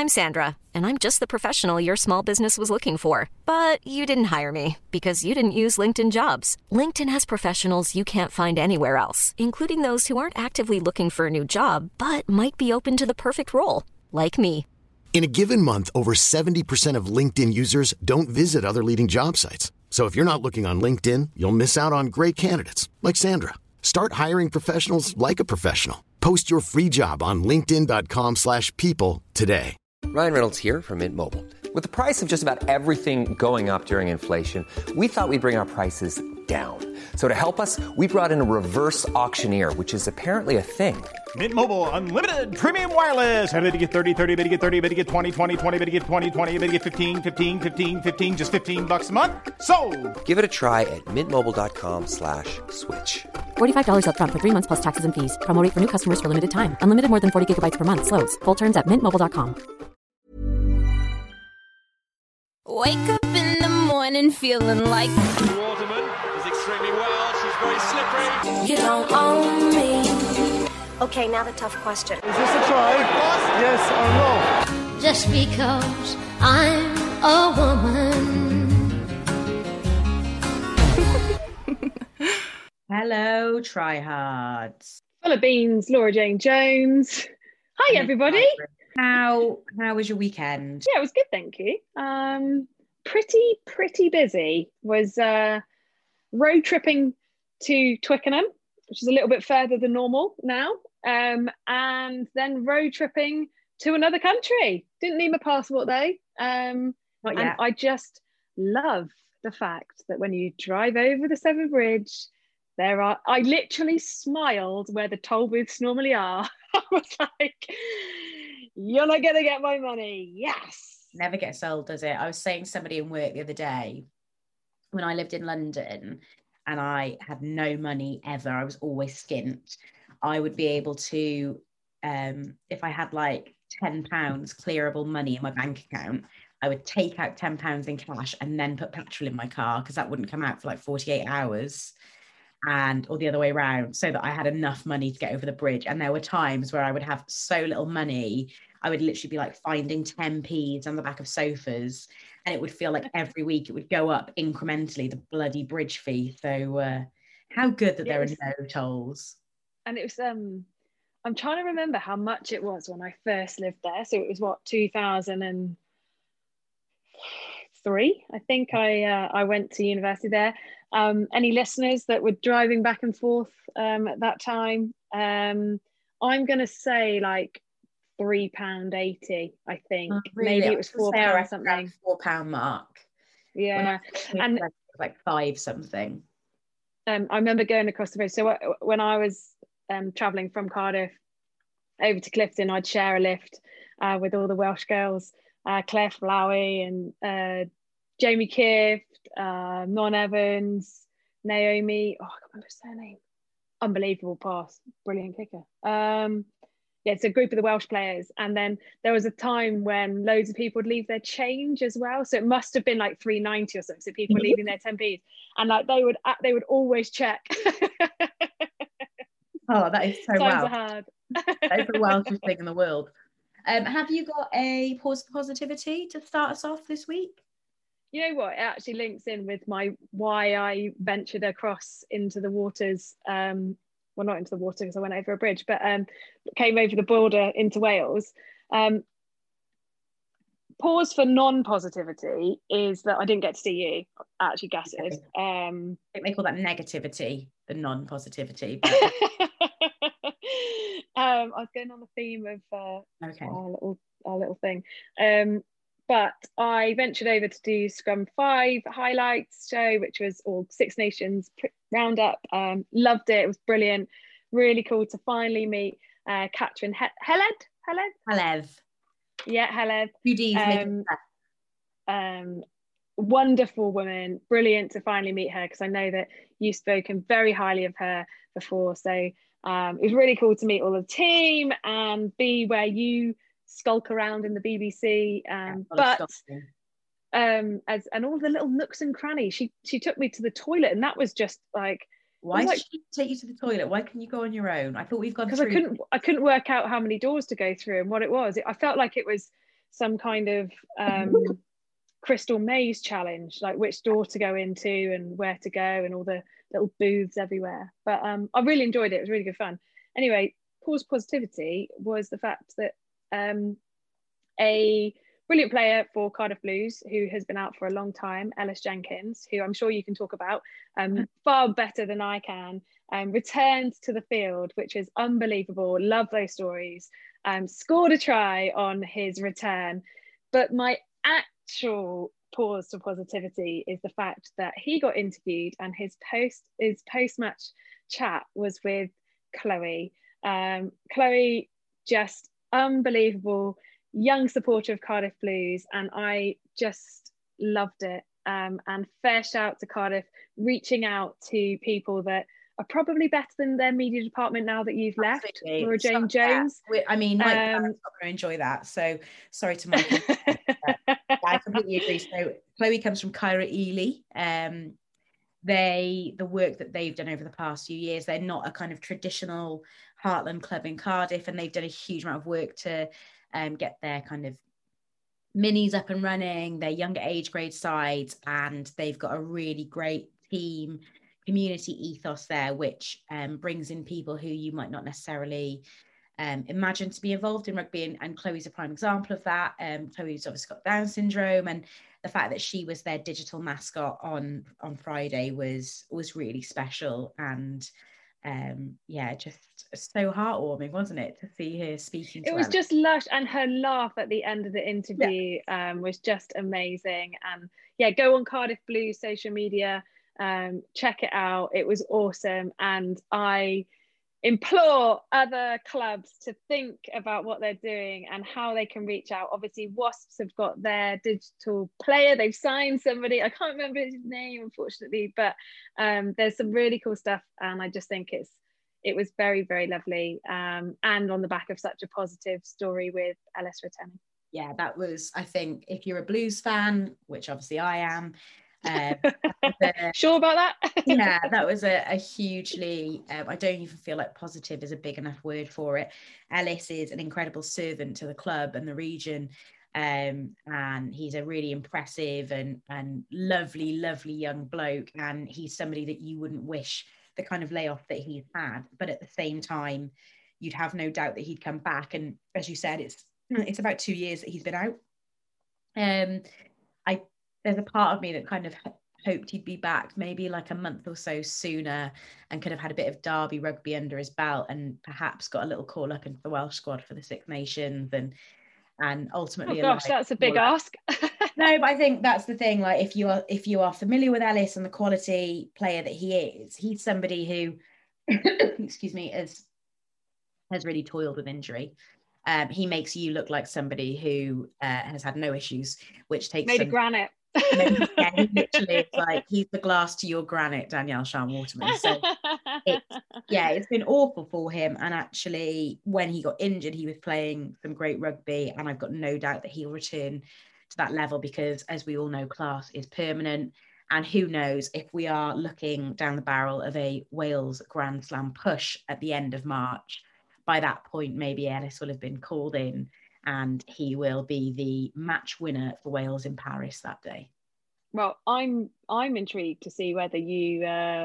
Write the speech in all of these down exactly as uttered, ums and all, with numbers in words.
I'm Sandra, and I'm just the professional your small business was looking for. But you didn't hire me because you didn't use LinkedIn Jobs. LinkedIn has professionals you can't find anywhere else, including those who aren't actively looking for a new job, but might be open to the perfect role, like me. In a given month, over seventy percent of LinkedIn users don't visit other leading job sites. So if you're not looking on LinkedIn, you'll miss out on great candidates like Sandra. Start hiring professionals like a professional. Post your free job on linkedin dot com slash people today. Ryan Reynolds here from Mint Mobile. With the price of just about everything going up during inflation, we thought we'd bring our prices down. So to help us, we brought in a reverse auctioneer, which is apparently a thing. Mint Mobile Unlimited Premium Wireless. How to get thirty, thirty, how to get thirty, how to get twenty, twenty, twenty, how to get twenty, twenty, how to get fifteen, fifteen, fifteen, fifteen, just fifteen bucks a month? Sold! Give it a try at mintmobile.com slash switch. forty-five dollars up front for three months plus taxes and fees. Promo rate for new customers for limited time. Unlimited more than forty gigabytes per month. Slows full terms at mint mobile dot com. Wake up in the morning feeling like Waterman is extremely well. She's very slippery. you don't own me. Okay, now the tough question. Is this a try? Yes or no? Just because I'm a woman. Hello, tryhards. Full of beans, Laura Jane Jones. Hi, everybody. How how was your weekend? Yeah, it was good, thank you. Um, pretty, pretty busy. Was uh, road tripping to Twickenham, which is a little bit further than normal now, um, and then road tripping to another country. Didn't need my passport though. Um, Not and yet. I just love the fact that when you drive over the Severn Bridge, there are, I literally smiled where the toll booths normally are. I was like, you're not going to get my money. Yes. Never gets old, does it? I was saying to somebody in work the other day, when I lived in London and I had no money ever, I was always skint. I would be able to, um, if I had like ten pounds clearable money in my bank account, I would take out ten pounds in cash and then put petrol in my car because that wouldn't come out for like forty-eight hours. And or the other way around, so that I had enough money to get over the bridge. And there were times where I would have so little money, I would literally be like finding ten p's on the back of sofas, and it would feel like every week it would go up incrementally, the bloody bridge fee. So uh, how good that there Yes. are no tolls. And it was, um, I'm trying to remember how much it was when I first lived there. So it was what, two thousand three, I think I uh, I went to university there. Um, any listeners that were driving back and forth um, at that time, um, I'm going to say like three pound eighty, I think. Oh, really? Maybe I it was was four gonna say I pound reckon around something. Four pound mark. Yeah. When I And was like five something. um, I remember going across the bridge. So uh, when I was um, traveling from Cardiff over to Clifton, I'd share a lift uh, with all the Welsh girls, uh, Claire Flowey and uh, Jamie Kift, uh, Non Evans, Naomi. Oh, I can't remember her surname. Unbelievable pass, brilliant kicker. Um, yeah, it's a group of the Welsh players, and then there was a time when loads of people would leave their change as well. So it must have been like three ninety or something. So people were leaving their ten p's, and like they would they would always check. Oh, that is so Times Welsh. are hard. That is the Welshest thing in the world. Um, have you got a pause for positivity to start us off this week? You know what? It actually links in with my why I ventured across into the waters. Um, well, not into the water because I went over a bridge, but um, came over the border into Wales. Um, pause for non-positivity is that I didn't get to see you. Actually, gutted. Um, I think they call that negativity, the non-positivity. But... um, I was going on the theme of uh, okay. our little our little thing. Um, But I ventured over to do Scrum five highlights show, which was all Six Nations roundup. Um, loved it. It was brilliant. Really cool to finally meet uh, Catherine he- Heled. Heled? Helev. Yeah, Heled. Two Ds. Um, um, wonderful woman. Brilliant to finally meet her because I know that you've spoken very highly of her before. So um, it was really cool to meet all the team and be where you skulk around in the B B C, um, yeah, but um, as and all the little nooks and crannies. She she took me to the toilet, and that was just like. Why like, did she take you to the toilet? Why can you go on your own? I thought we've gone because through. I couldn't I couldn't work out how many doors to go through and what it was. It, I felt like it was some kind of um, crystal maze challenge, like which door to go into and where to go and all the little booths everywhere. But um, I really enjoyed it. It was really good fun. Anyway, pause positivity was the fact that um, a brilliant player for Cardiff Blues, who has been out for a long time, Ellis Jenkins, who I'm sure you can talk about um, far better than I can, um, returned to the field, which is unbelievable. Love those stories. Um, scored a try on his return. But my actual pause to positivity is the fact that he got interviewed and his post his post-match chat was with Chloe. Um, Chloe, just unbelievable young supporter of Cardiff Blues, and I just loved it. Um, and fair shout to Cardiff reaching out to people that are probably better than their media department now that you've left. Absolutely. Laura Jane Jones. Yeah. I mean, Mike um, not going to enjoy that. So sorry to Mike. I completely agree. So Chloe comes from Caira Ely. Um, they, the work that they've done over the past few years, they're not a kind of traditional heartland club in Cardiff, and they've done a huge amount of work to um, get their kind of minis up and running, their younger age grade sides, and they've got a really great team community ethos there, which um, brings in people who you might not necessarily um, imagine to be involved in rugby, and, and Chloe's a prime example of that. Um, Chloe's obviously got Down syndrome, and the fact that she was their digital mascot on on Friday was was really special, and um yeah, just so heartwarming, wasn't it, to see her speaking to it was Ella. Just lush, and her laugh at the end of the interview yeah. um was just amazing. And yeah, go on Cardiff Blues social media, um check it out. It was awesome, and I implore other clubs to think about what they're doing and how they can reach out. Obviously Wasps have got their digital player, they've signed somebody, I can't remember his name unfortunately, but um there's some really cool stuff, and I just think it's it was very, very lovely, um and on the back of such a positive story with Ellis returning. Yeah, that was, I think, if you're a Blues fan, which obviously I am, um, a, sure about that? Yeah, that was a, a hugely um, I don't even feel like positive is a big enough word for it. Ellis is an incredible servant to the club and the region, um, and he's a really impressive and and lovely lovely young bloke, and he's somebody that you wouldn't wish the kind of layoff that he's had, but at the same time you'd have no doubt that he'd come back. And as you said, it's it's about two years that he's been out. um I there's a part of me that kind of hoped he'd be back maybe like a month or so sooner and could have had a bit of Derby rugby under his belt, and perhaps got a little call up into the Welsh squad for the Six Nations, and and ultimately oh gosh that's a big ask. No, but I think that's the thing, like if you are if you are familiar with Ellis and the quality player that he is, he's somebody who excuse me has has really toiled with injury. Um, he makes you look like somebody who uh, has had no issues, which takes made some, of granite. Yeah, he literally is like, he's the glass to your granite, Danielle Shan Waterman. So it, yeah, it's been awful for him. And actually, when he got injured, he was playing some great rugby, and I've got no doubt that he'll return to that level, because as we all know, class is permanent. And who knows, if we are looking down the barrel of a Wales Grand Slam push at the end of March, by that point, maybe Ellis will have been called in, and he will be the match winner for Wales in Paris that day. Well, I'm I'm intrigued to see whether you uh,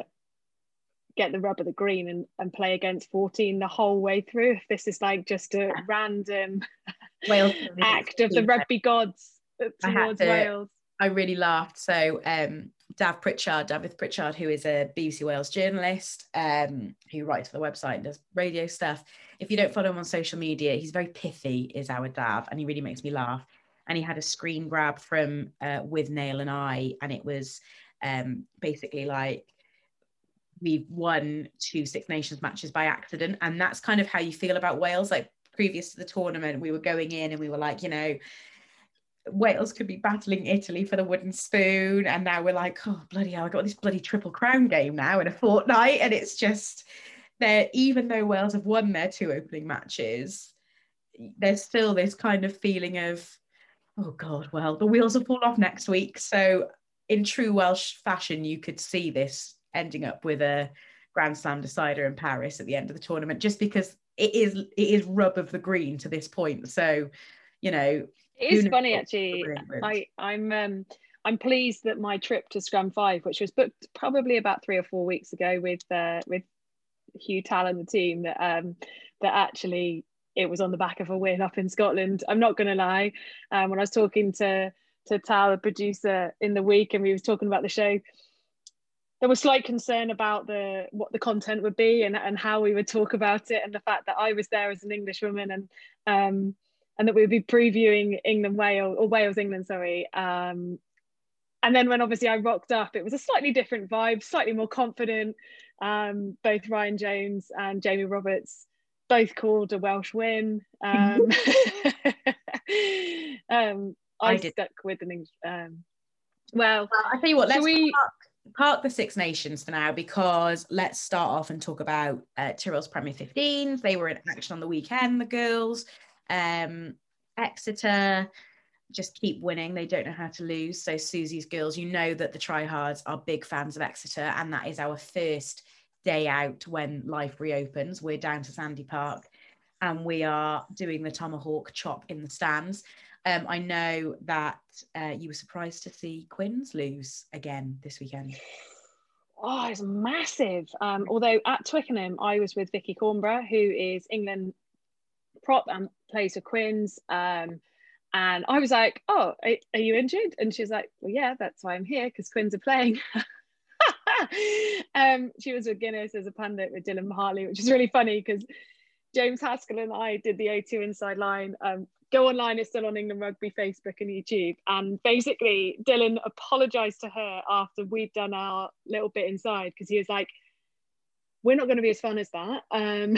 get the rub of the green and, and play against fourteen the whole way through. If this is like just a yeah. random Wales act of the rugby gods towards to, Wales. I really laughed. So um, Dav Pritchard, David Pritchard, who is a B B C Wales journalist, um, who writes for the website and does radio stuff. If you don't follow him on social media, he's very pithy, is our Dav, and he really makes me laugh. And he had a screen grab from uh, With Nail and I, and it was um, basically like, we've won two Six Nations matches by accident. And that's kind of how you feel about Wales. Like previous to the tournament, we were going in and we were like, you know, Wales could be battling Italy for the wooden spoon, and now we're like, oh bloody hell, I got this bloody triple crown game now in a fortnight. And it's just, they're, even though Wales have won their two opening matches, there's still this kind of feeling of, oh god, well, the wheels will fall off next week. So in true Welsh fashion, you could see this ending up with a Grand Slam decider in Paris at the end of the tournament, just because it is it is rub of the green to this point. So, you know, It is funny actually. I I'm um I'm pleased that my trip to Scrum Five, which was booked probably about three or four weeks ago with uh, with Hugh Tal and the team, that um that actually it was on the back of a win up in Scotland. I'm not going to lie. Um, when I was talking to to Tal, the producer, in the week, and we was talking about the show, there was slight concern about the what the content would be and, and how we would talk about it, and the fact that I was there as an English woman, and um and that we would be previewing England Wales or Wales England, sorry. Um, and then when obviously I rocked up, it was a slightly different vibe, slightly more confident. Um, both Ryan Jones and Jamie Roberts both called a Welsh win. Um, um, I, I did. stuck with an English. Um, well, well, I tell you what, let's we park, park the Six Nations for now, because let's start off and talk about uh, Tyrrell's Premier fifteens. They were in action on the weekend, the girls. Um, Exeter just keep winning. They don't know how to lose. So Susie's girls, you know that the tryhards are big fans of Exeter, and that is our first day out when life reopens. We're down to Sandy Park and we are doing the tomahawk chop in the stands. Um, I know that uh, you were surprised to see Quins lose again this weekend. Oh, it's massive. Um, although at Twickenham, I was with Vicky Cornborough, who is England prop and plays for Quins. Um, and I was like, oh, are, are you injured? And she's like, well, yeah, that's why I'm here, because Quins are playing. um, she was with Guinness as a pundit with Dylan Hartley, which is really funny because James Haskell and I did the O two Inside Line. Um, go online, it's still on England Rugby Facebook and YouTube. And basically, Dylan apologised to her after we'd done our little bit inside, because he was like, we're not going to be as fun as that. Um,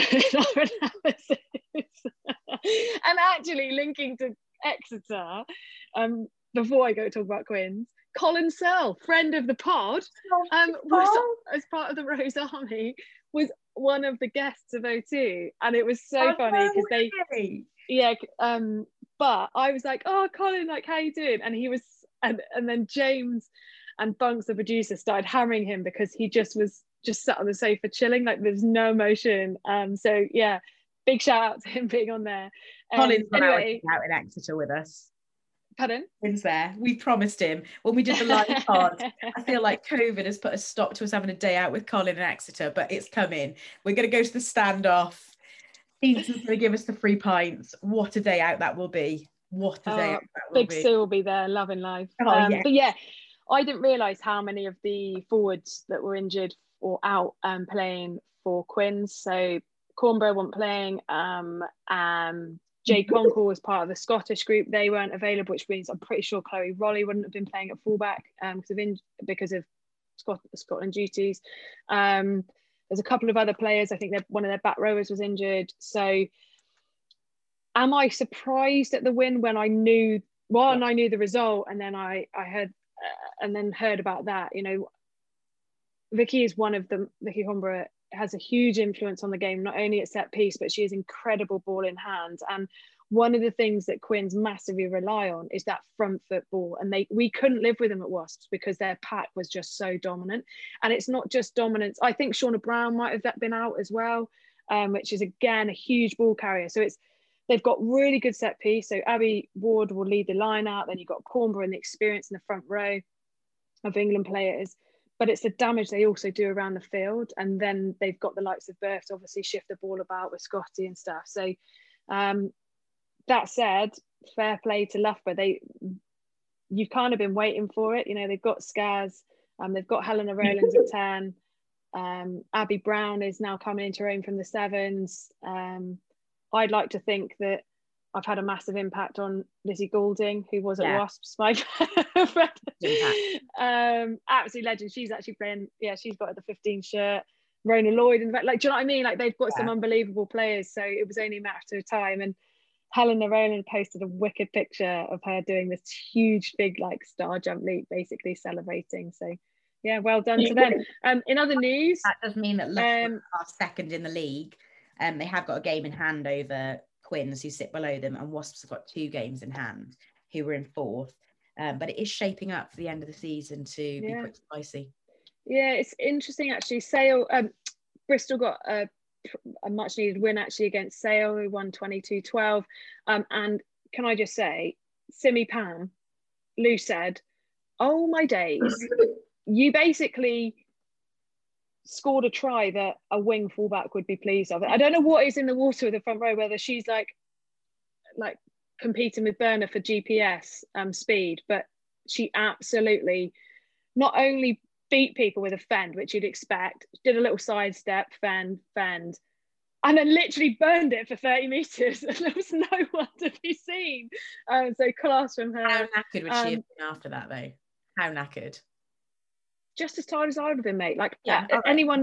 and actually linking to Exeter, um, before I go to talk about Quins, Colin Searle, friend of the pod, um, was, as part of the Rose Army, was one of the guests of O two. And it was so oh, funny because no they, yeah, um, but I was like, oh, Colin, like, how you doing? And he was, and, and then James and Bunks, the producer, started hammering him because he just was just sat on the sofa chilling, like there's no emotion. Um, so yeah, big shout out to him being on there. Um, Colin's anyway, out in Exeter with us. Pardon? Colin's there. We promised him when we did the live pod. I feel like COVID has put a stop to us having a day out with Colin in Exeter, but it's coming. We're going to go to the standoff. He's going to give us the free pints. What a day out that will be. What a day oh, out that will Big be. Sue will be there, loving life. Oh, um, yeah. But yeah, I didn't realise how many of the forwards that were injured or out um, playing for Quins. So Cornborough weren't playing. Um, um, Jay Conkle was part of the Scottish group. They weren't available, which means I'm pretty sure Chloe Rolly wouldn't have been playing at fullback um, because of in, because of Scot- Scotland duties. Um, there's a couple of other players. I think one of their back rowers was injured. So, am I surprised at the win when I knew? One, yeah. I knew the result, and then I I heard uh, and then heard about that. You know, Vicky is one of them. Vicky Cornborough has a huge influence on the game, not only at set piece, but she has incredible ball in hand. And one of the things that Quins massively rely on is that front foot ball. And they we couldn't live with them at Wasps because their pack was just so dominant. And it's not just dominance. I think Shauna Brown might have been out as well, um, which is, again, a huge ball carrier. So it's they've got really good set piece. So Abby Ward will lead the line out. Then you've got Cornborough and the experience in the front row of England players. But it's the damage they also do around the field. And then they've got the likes of Berth to obviously shift the ball about with Scotty and stuff. So um, that said, fair play to Loughborough. They, you've kind of been waiting for it. You know, they've got Skaz, um, they've got Helena Rowlands at ten. Um, Abby Brown is now coming into her own from the sevens. Um, I'd like to think that I've had a massive impact on Lizzie Goulding, who was at yeah. Wasps, my friend. um, absolute legend. She's actually playing, yeah, she's got the fifteen shirt. Rona Lloyd, and like, do you know what I mean? Like, they've got yeah. some unbelievable players. So it was only a matter of time. And Helena Rowland posted a wicked picture of her doing this huge, big, like, star jump leap, basically celebrating. So yeah, well done to them. Um, in other news, that does mean that Loughborough um, are second in the league. Um, they have got a game in hand over Quins, who sit below them, and Wasps have got two games in hand, who were in fourth. Um, but it is shaping up for the end of the season to yeah. be pretty spicy. Yeah, it's interesting actually. Sale, um, Bristol got a, a much needed win actually against Sale, who won twenty-two twelve. Um, and can I just say, Simi Pam, Lou said, "Oh my days, you basically scored a try that a wing fullback would be pleased of." I don't know what is in the water with the front row, whether she's like like competing with Berner for G P S um, speed, but she absolutely not only beat people with a fend, which you'd expect, did a little sidestep, fend, fend, and then literally burned it for thirty metres, and there was no one to be seen. Um, so class from her. How knackered would um, she have been after that, though? How knackered? Just as tired as I would have been, mate. Like, yeah, uh, anyone.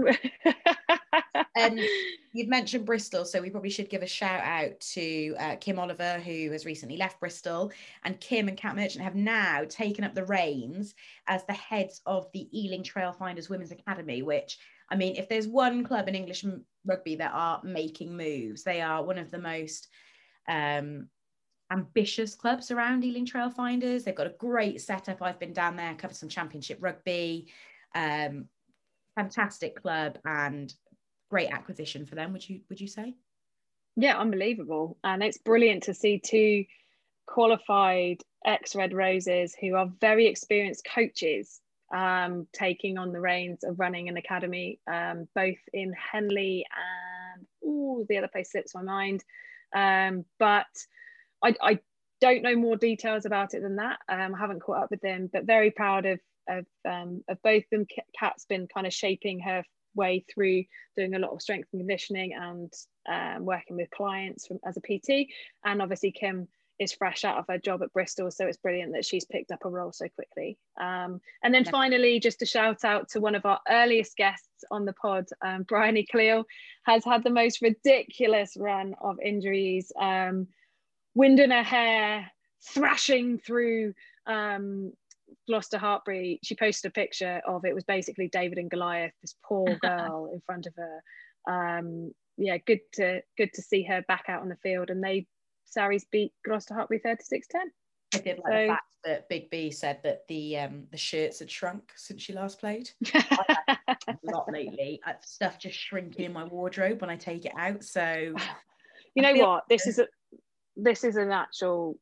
And you've mentioned Bristol, so we probably should give a shout out to uh, Kim Oliver, who has recently left Bristol, and Kim and Kat Merchant have now taken up the reins as the heads of the Ealing Trailfinders Women's Academy, which, I mean, if there's one club in English rugby that are making moves, they are one of the most um, ambitious clubs around Ealing Trailfinders. They've got a great setup. I've been down there, covered some championship rugby, um, fantastic club, and great acquisition for them, would you would you say? Yeah, unbelievable. And it's brilliant to see two qualified ex-Red Roses who are very experienced coaches um, taking on the reins of running an academy, um, both in Henley and, ooh, the other place slips my mind. Um, but I, I don't know more details about it than that. Um, I haven't caught up with them, but very proud of, of, um, of both of them. Kat's been kind of shaping her way through doing a lot of strength and conditioning and um, working with clients from, as a P T, and obviously Kim is fresh out of her job at Bristol, so it's brilliant that she's picked up a role so quickly. Um, and then finally, just a shout out to one of our earliest guests on the pod, um, Bryony Cleal, has had the most ridiculous run of injuries, um, wind in her hair, thrashing through um, Gloucester Hartbury. She posted a picture of it was basically David and Goliath, this poor girl in front of her. Um, yeah, good to good to see her back out on the field. And they Saris beat Gloucester Hartbury thirty-six ten. I did like so, the fact that Big B said that the um, the shirts had shrunk since she last played. I've had a lot lately. Uh, stuff just shrinking in my wardrobe when I take it out. So you know what? This is a this is an actual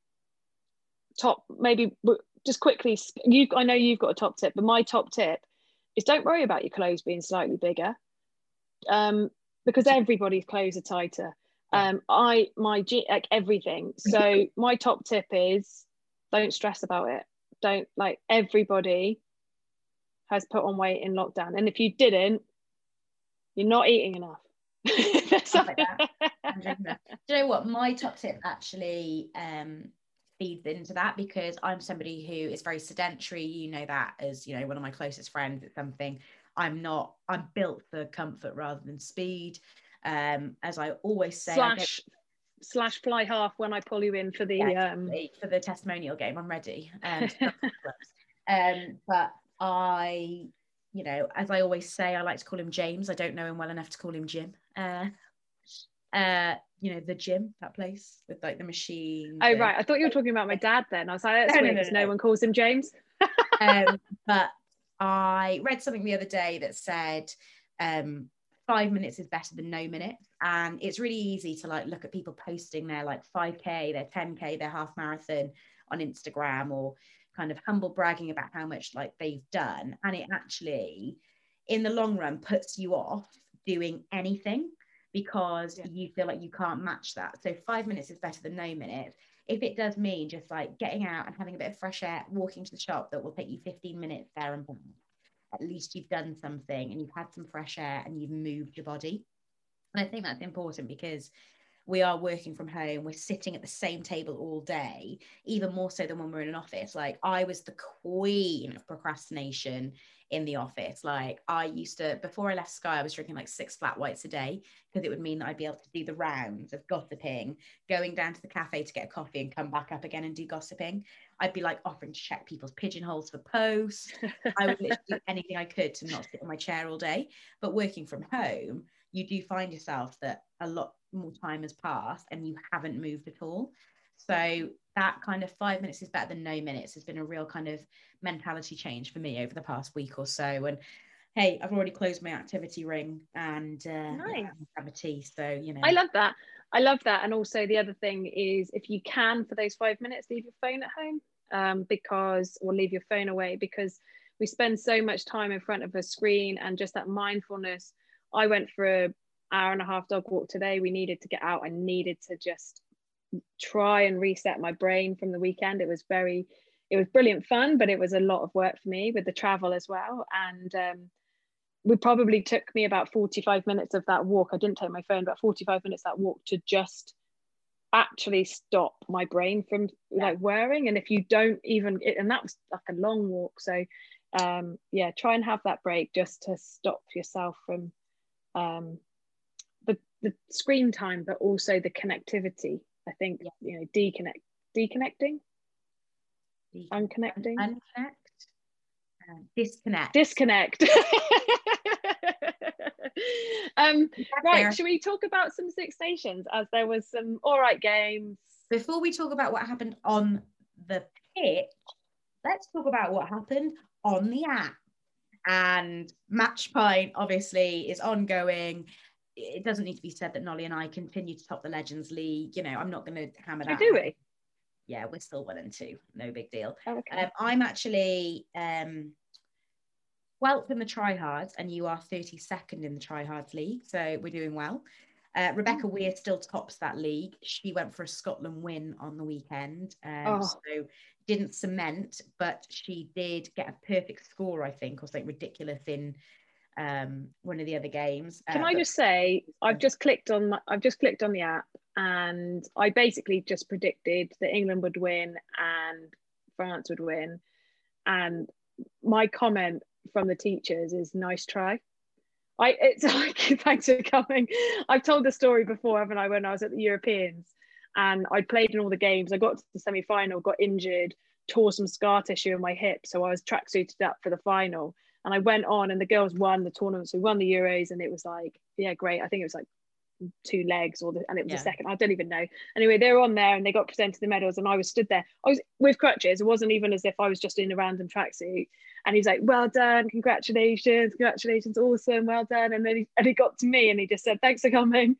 top, maybe just quickly, you I know you've got a top tip, but my top tip is don't worry about your clothes being slightly bigger, um, because everybody's clothes are tighter. Um, I my like everything. So my top tip is don't stress about it. Don't, like, everybody has put on weight in lockdown, and if you didn't, you're not eating enough. Like that. Do you know what? My top tip actually um, feeds into that, because I'm somebody who is very sedentary. You know that as, you know, one of my closest friends. It's something I'm not. I'm built for comfort rather than speed. Um, as I always say, slash slash fly half when I pull you in for the yeah, um for the testimonial game. I'm ready. Um, um, but I, you know, as I always say, I like to call him James. I don't know him well enough to call him Jim. Uh, uh, you know, the gym, that place with like the machine. Oh the, right, I thought you were talking about my dad. Then I was like, that's no, weird no, because no, no, no one calls him James. um, but I read something the other day that said, um. five minutes is better than no minutes. And it's really easy to like look at people posting their like five K, their ten K, their half marathon on Instagram, or kind of humble bragging about how much like they've done. And it actually, in the long run, puts you off doing anything, because yeah. you feel like you can't match that. So five minutes is better than no minutes. If it does mean just like getting out and having a bit of fresh air, walking to the shop that will take you fifteen minutes there and back, at least you've done something and you've had some fresh air and you've moved your body. And I think that's important, because we are working from home, we're sitting at the same table all day, even more so than when we're in an office. Like, I was the queen of procrastination in the office. Like, I used to, before I left Sky, I was drinking like six flat whites a day, because it would mean that I'd be able to do the rounds of gossiping, going down to the cafe to get a coffee and come back up again and do gossiping. I'd be like offering to check people's pigeonholes for posts. I would literally do anything I could to not sit in my chair all day. But working from home, you do find yourself that a lot more time has passed and you haven't moved at all. So that kind of five minutes is better than no minutes has been a real kind of mentality change for me over the past week or so. And hey, I've already closed my activity ring and uh, nice. yeah, have a tea. So, you know, I love that. I love that. And also the other thing is, if you can, for those five minutes, leave your phone at home, um, because, or leave your phone away, because we spend so much time in front of a screen, and just that mindfulness. I went for an hour and a half dog walk today. We needed to get out. I needed to just try and reset my brain from the weekend. It was very, it was brilliant fun, but it was a lot of work for me with the travel as well. And um, we probably took me about forty-five minutes of that walk. I didn't take my phone, about forty-five minutes that walk to just actually stop my brain from like whirring. And if you don't even, and that was like a long walk. So um, yeah, try and have that break just to stop yourself from um, the, the screen time, but also the connectivity. I think, yeah. you know, deconnect, deconnecting, De- unconnecting, unconnect, uh, disconnect, disconnect. um, right, should we talk about some Six Nations, as there was some all right games? Before we talk about what happened on the pitch, let's talk about what happened on the app. And Match Point obviously is ongoing. It doesn't need to be said that Nolly and I continue to top the Legends League. You know, I'm not going to hammer that. Do we? Yeah, we're still one and two. No big deal. Oh, okay. Um, I'm actually um, twelfth in the tryhards, and you are thirty-second in the tryhards league. So we're doing well. Uh, Rebecca Weir still tops that league. She went for a Scotland win on the weekend. Um, oh. So didn't cement, but she did get a perfect score, I think, or something ridiculous in um one of the other games. Can uh, I but- just say, I've just clicked on my, I've just clicked on the app, and I basically just predicted that England would win and France would win, and my comment from the teachers is nice try. I it's like, thanks for coming. I've told the story before, haven't I, when I was at the Europeans and I played in all the games. I got to the semi-final, got injured, tore some scar tissue in my hip, so I was tracksuited up for the final. And I went on, and the girls won the tournament. So we won the Euros, and it was like, yeah, great. I think it was like two legs, or the, and it was yeah. a second. I don't even know. Anyway, they were on there, and they got presented the medals, and I was stood there. I was with crutches. It wasn't even as if I was just in a random tracksuit. And he's like, "Well done, congratulations, congratulations, awesome, well done." And then he, and he got to me, and he just said, "Thanks for coming."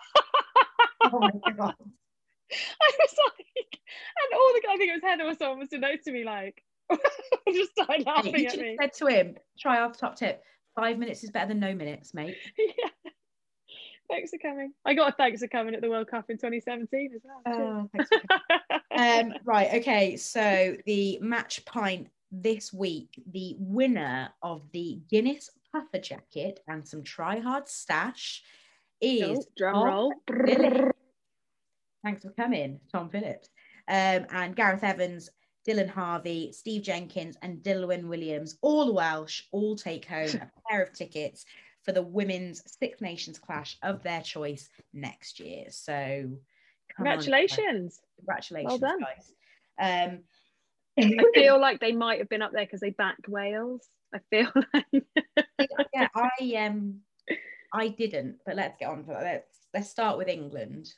Oh my god! I was like, and all the I think it was Heather or someone was to note to me like. Just started laughing hey, you at just me. Said to him, try our top tip. Five minutes is better than no minutes, mate. Yeah. Thanks for coming. I got a thanks for coming at the World Cup in twenty seventeen as well. Oh, thanks for um, right, okay. So the Match Pint this week, the winner of the Guinness Puffer Jacket and some Try Hard stash is oh, drum Tom roll. Phillips. Thanks for coming, Tom Phillips. Um, and Gareth Evans, Dylan Harvey, Steve Jenkins, and Dilwyn Williams, all Welsh, all take home a pair of tickets for the women's Six Nations clash of their choice next year. So, congratulations! On, congratulations, well done, guys. Um, I feel like they might have been up there because they backed Wales. I feel like yeah, I um, I didn't, but let's get on to that. Let's let's start with England.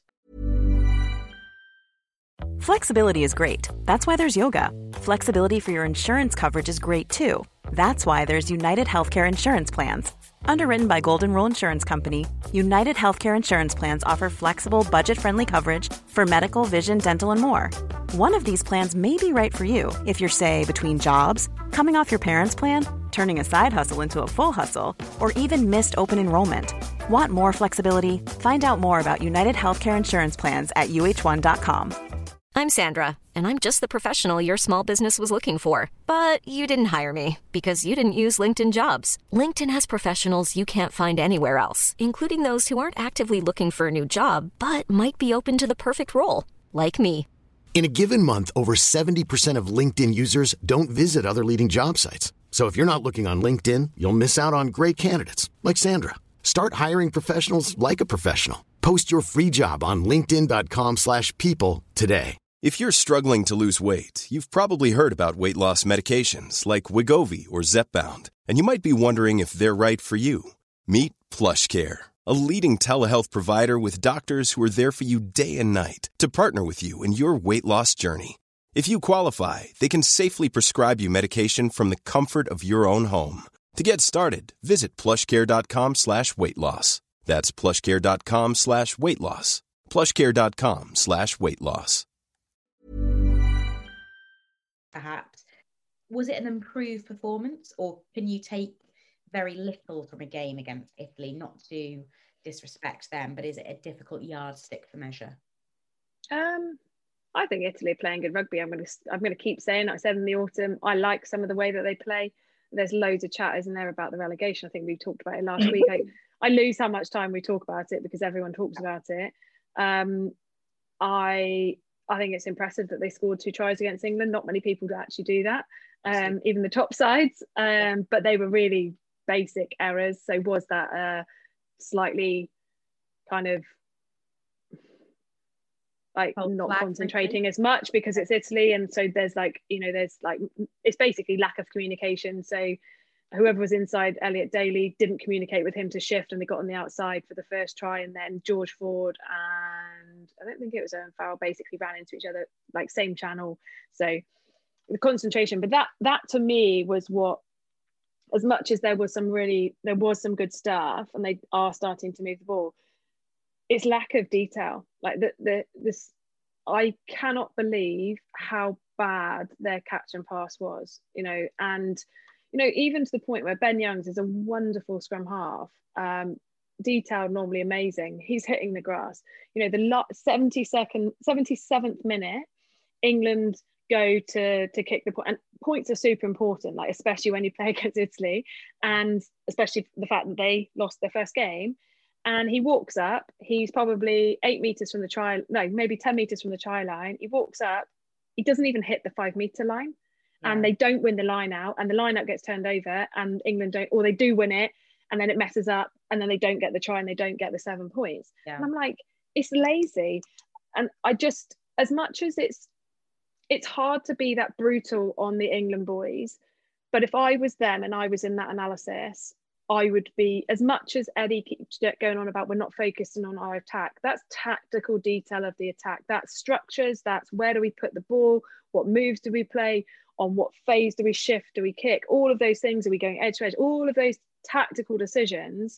Flexibility is great. That's why there's yoga. Flexibility for your insurance coverage is great too. That's why there's United Healthcare Insurance Plans. Underwritten by Golden Rule Insurance Company, United Healthcare Insurance Plans offer flexible, budget-friendly coverage for medical, vision, dental, and more. One of these plans may be right for you if you're, say, between jobs, coming off your parents' plan, turning a side hustle into a full hustle, or even missed open enrollment. Want more flexibility? Find out more about United Healthcare Insurance Plans at U H one dot com. I'm Sandra, and I'm just the professional your small business was looking for. But you didn't hire me because you didn't use LinkedIn Jobs. LinkedIn has professionals you can't find anywhere else, including those who aren't actively looking for a new job, but might be open to the perfect role, like me. In a given month, over seventy percent of LinkedIn users don't visit other leading job sites. So if you're not looking on LinkedIn, you'll miss out on great candidates, like Sandra. Start hiring professionals like a professional. Post your free job on linkedin dot com slash people today. If you're struggling to lose weight, you've probably heard about weight loss medications like Wegovy or Zepbound, and you might be wondering if they're right for you. Meet PlushCare, a leading telehealth provider with doctors who are there for you day and night to partner with you in your weight loss journey. If you qualify, they can safely prescribe you medication from the comfort of your own home. To get started, visit plushcare dot com slash weight loss. That's plushcare dot com slash weight loss. plushcare.com slash weight loss. Perhaps. Was it an improved performance, or can you take very little from a game against Italy? Not to disrespect them, but is it a difficult yardstick for measure? Um, I think Italy are playing good rugby. I'm going to I'm going to keep saying it. I said in the autumn, I like some of the way that they play. There's loads of chatters in there about the relegation. I think we talked about it last week. I, I lose how much time we talk about it because everyone talks about it. Um, I I think it's impressive that they scored two tries against England. Not many people do actually do that, um, even the top sides. Um, but they were really basic errors. So was that uh, slightly kind of like oh, not concentrating as much because it's Italy, and so there's like, you know, there's like, it's basically lack of communication. So whoever was inside Elliot Daly didn't communicate with him to shift, and they got on the outside for the first try, and then George Ford and I don't think it was Owen Farrell basically ran into each other, like same channel. So the concentration, but that that to me was what, as much as there was some really there was some good stuff and they are starting to move the ball, it's lack of detail. Like the the this, I cannot believe how bad their catch and pass was, you know, and you know, even to the point where Ben Youngs is a wonderful scrum half, um, detailed, normally amazing. He's hitting the grass. You know, the seventy-second, seventy-seventh minute, England go to to kick the point, and points are super important, like especially when you play against Italy, and especially the fact that they lost their first game. And he walks up, he's probably eight meters from the try, no, maybe ten meters from the try line. He walks up, he doesn't even hit the five meter line. Yeah. And they don't win the line out, and the line out gets turned over, and England don't, or they do win it, and then it messes up, and then they don't get the try and they don't get the seven points. Yeah. And I'm like, it's lazy. And I just, as much as it's, it's hard to be that brutal on the England boys, but if I was them and I was in that analysis, I would be, as much as Eddie keeps going on about we're not focusing on our attack, that's tactical detail of the attack. That's structures, that's where do we put the ball, what moves do we play, on what phase do we shift, do we kick, all of those things, are we going edge to edge, all of those tactical decisions.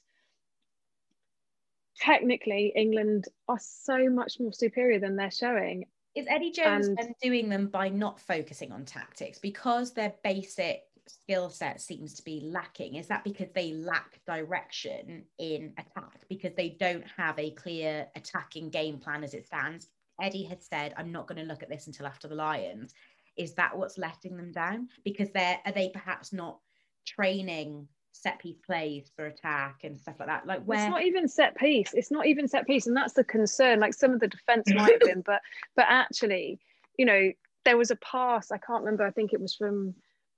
Technically, England are so much more superior than they're showing. Is Eddie Jones And- then doing them by not focusing on tactics because their basic skill set seems to be lacking? Is that because they lack direction in attack, because they don't have a clear attacking game plan as it stands? Eddie has said, I'm not going to look at this until after the Lions. Is that what's letting them down? Because they're, are they perhaps not training set piece plays for attack and stuff like that? Like, where it's not even set piece. It's not even set piece, and that's the concern. Like, some of the defense might have been, but but actually, you know, there was a pass. I can't remember. I think it was from.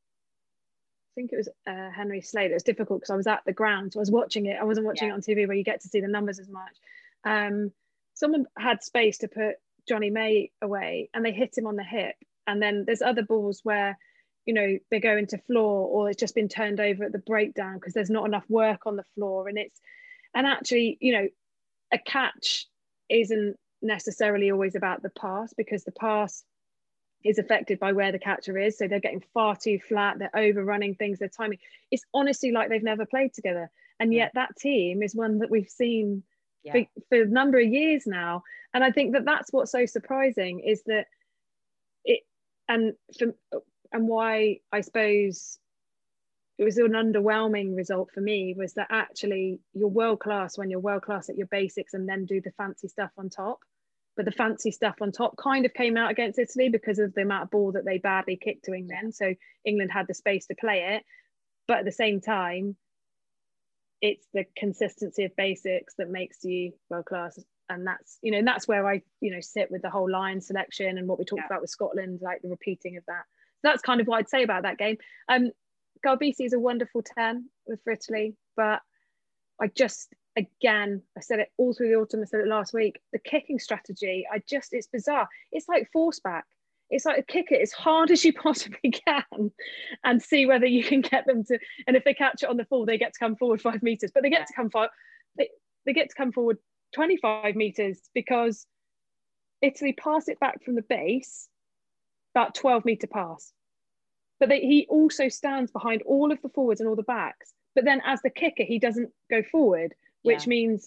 I think it was uh, Henry Slade. It was difficult because I was at the ground, so I was watching it. I wasn't watching yeah. it on T V where you get to see the numbers as much. Um, someone had space to put Johnny May away, and they hit him on the hip. And then there's other balls where, you know, they go into floor, or it's just been turned over at the breakdown because there's not enough work on the floor. And it's, and actually, you know, a catch isn't necessarily always about the pass, because the pass is affected by where the catcher is. So they're getting far too flat, they're overrunning things, their timing. It's honestly like they've never played together. And yet that team is one that we've seen yeah. for, for a number of years now. And I think that that's what's so surprising, is that it, and for, and why I suppose it was an underwhelming result for me, was that actually you're world class when you're world class at your basics, and then do the fancy stuff on top. But the fancy stuff on top kind of came out against Italy because of the amount of ball that they badly kicked to England. So England had the space to play it. But at the same time, it's the consistency of basics that makes you world class. And that's, you know, and that's where I, you know, sit with the whole line selection and what we talked yeah. about with Scotland, like the repeating of that. So that's kind of what I'd say about that game. Um, Garbisi is a wonderful ten with for Italy, but I just, again, I said it all through the autumn, I said it last week, the kicking strategy, I just, it's bizarre. It's like force back. It's like, kick it as hard as you possibly can and see whether you can get them to, and if they catch it on the full, they get to come forward five meters, but they get yeah. to come forward, they, they get to come forward twenty-five meters, because Italy pass it back from the base, about twelve meter pass. But they, he also stands behind all of the forwards and all the backs. But then as the kicker, he doesn't go forward, which yeah. means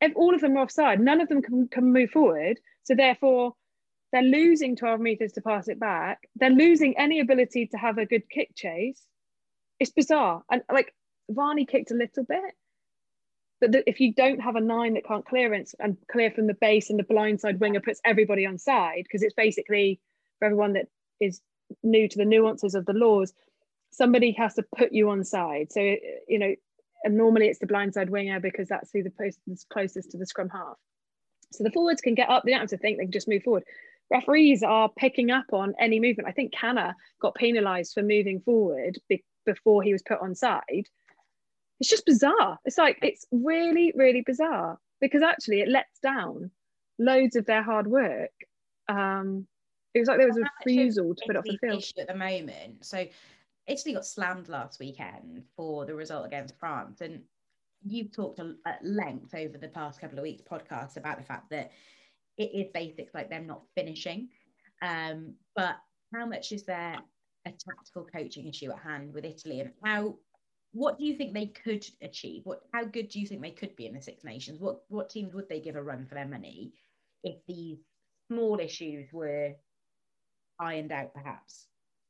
all of them are offside. None of them can, can move forward. So therefore, they're losing twelve metres to pass it back. They're losing any ability to have a good kick chase. It's bizarre. And like Varney kicked a little bit, but the, if you don't have a nine that can't clearance and clear from the base, and the blindside winger puts everybody on side, because it's basically, for everyone that is new to the nuances of the laws, somebody has to put you on side. So, you know, and normally it's the blindside winger because that's who the post is closest to the scrum half. So the forwards can get up, they don't have to think, they can just move forward. Referees are picking up on any movement. I think Canna got penalised for moving forward be- before he was put on side. It's just bizarre. It's like, it's really, really bizarre, because actually it lets down loads of their hard work. Um, it was like there was a refusal to put it off the field. Issue at the moment. So Italy got slammed last weekend for the result against France. And you've talked at length over the past couple of weeks podcasts about the fact that it is basics like them not finishing. Um, but how much is there a tactical coaching issue at hand with Italy, and how, what do you think they could achieve? What, how good do you think they could be in the Six Nations? What, what teams would they give a run for their money if these small issues were ironed out, perhaps?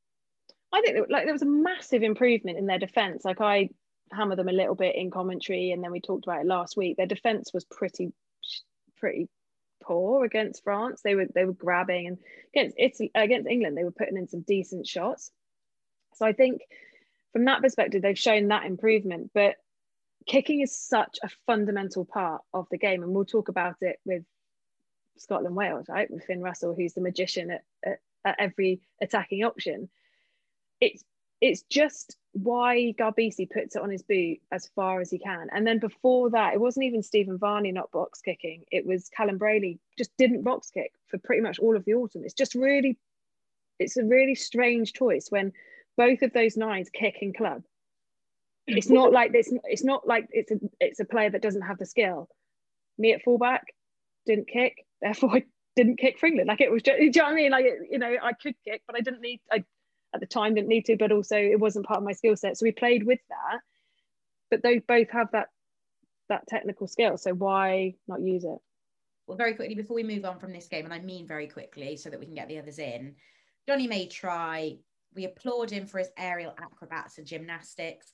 I think that, like, there was a massive improvement in their defence. Like, I hammered them a little bit in commentary, and then we talked about it last week. Their defence was pretty, pretty poor against France. They were they were grabbing, and against Italy, against England, they were putting in some decent shots. So I think from that perspective, they've shown that improvement. But kicking is such a fundamental part of the game, and we'll talk about it with Scotland Wales, right? With Finn Russell, who's the magician at, at, at every attacking option. It's it's just why Garbisi puts it on his boot as far as he can. And then before that, it wasn't even Stephen Varney not box kicking. It was Callum Brayley just didn't box kick for pretty much all of the autumn. It's just really, it's a really strange choice when both of those nines kick in club. It's not like this. It's not like it's a it's a player that doesn't have the skill. Me at fullback didn't kick, therefore I didn't kick for England. Like, it was just, do you know what I mean? Like, you know, I could kick, but I didn't need. I at the time didn't need to, but also it wasn't part of my skill set. So we played with that. But they both have that that technical skill. So why not use it? Well, very quickly before we move on from this game, and I mean very quickly, so that we can get the others in. Johnny made try. We applaud him for his aerial acrobats and gymnastics.